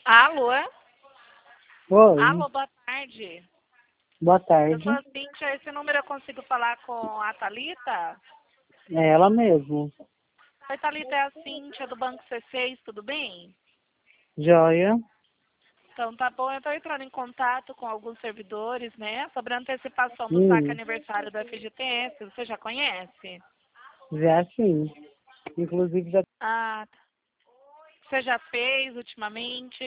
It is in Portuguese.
Alô? Oi, Alô, boa tarde. boa Eu tarde. sou a Cíntia, esse número eu consigo falar com a Thalita? É ela mesmo. Oi, Thalita, é a Cíntia do Banco C6, tudo bem? Joia. Então tá bom, eu estou entrando em contato com alguns servidores, né, sobre a antecipação do saque Hum, aniversário da FGTS, você já conhece? já sim. Inclusive já Ah, tá. Você já fez ultimamente?